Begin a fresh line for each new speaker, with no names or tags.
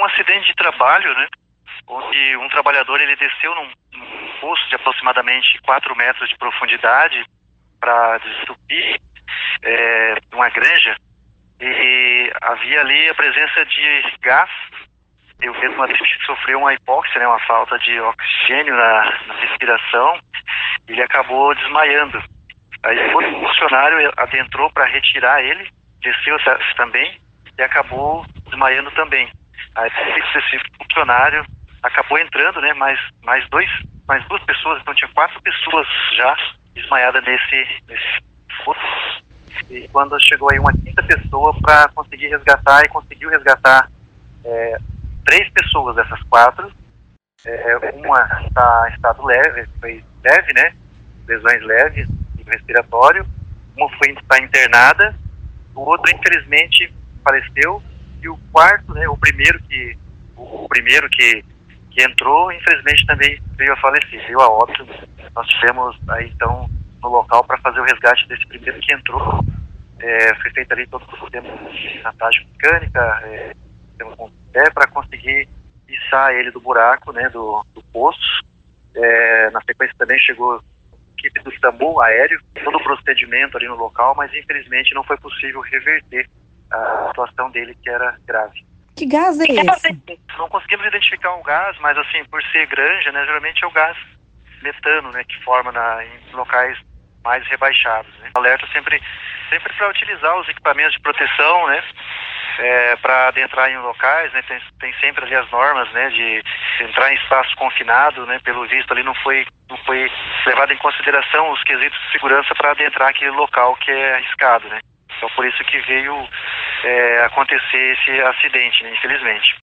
um acidente de trabalho, né? Onde um trabalhador ele desceu num poço de aproximadamente 4 metros de profundidade para desentupir uma granja, e havia ali a presença de gás. Eu mesmo sofreu uma hipóxia, né, uma falta de oxigênio na respiração. Ele acabou desmaiando. Aí o funcionário adentrou para retirar ele, desceu também e acabou desmaiando também. Aí esse funcionário acabou entrando, né, mais duas pessoas, então tinha 4 pessoas já desmaiadas nesse poço. E quando chegou aí uma quinta pessoa para conseguir resgatar, e conseguiu resgatar 3 pessoas dessas 4. Uma está em estado leve, foi leve, né? Lesões leves, respiratório. Uma está internada. O outro, infelizmente, faleceu. E o quarto, né? O primeiro que entrou, infelizmente, também veio a falecer, veio a óbito. Nós tivemos aí, então, no local para fazer o resgate desse primeiro que entrou. Foi feito ali todo o sistema de chantagem mecânica, para conseguir içar ele do buraco, né, do poço. Na sequência também chegou a equipe do SAMU aéreo, todo o procedimento ali no local, mas infelizmente não foi possível reverter a situação dele, que era grave.
Que gás é esse?
Não conseguimos identificar um gás, mas assim, por ser granja, né, geralmente é o gás metano, né, que forma em locais mais rebaixados, né. Alerta sempre para utilizar os equipamentos de proteção, né, para adentrar em locais, né, tem sempre ali as normas, né, de entrar em espaço confinado, né, pelo visto ali não foi levado em consideração os quesitos de segurança para adentrar aquele local que é arriscado, né. Então por isso que veio acontecer esse acidente, né, infelizmente.